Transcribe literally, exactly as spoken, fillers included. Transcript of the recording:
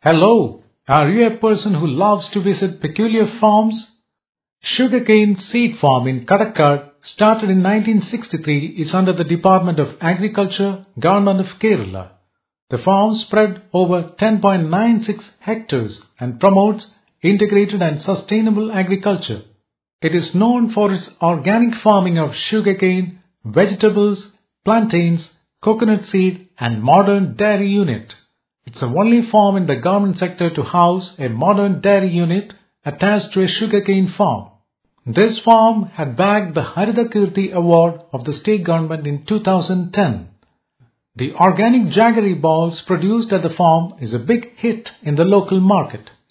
Hello, are you a person who loves to visit peculiar farms? Sugarcane Seed Farm in Kadakkad, started in nineteen sixty-three, is under the Department of Agriculture, Government of Kerala. The farm spread over ten point nine six hectares and promotes integrated and sustainable agriculture. It is known for its organic farming of sugarcane, vegetables, plantains, coconut seed and modern dairy unit. It's the only farm in the government sector to house a modern dairy unit attached to a sugarcane farm. This farm had bagged the Haritha Kirti Award of the state government in two thousand ten. The organic jaggery balls produced at the farm is a big hit in the local market.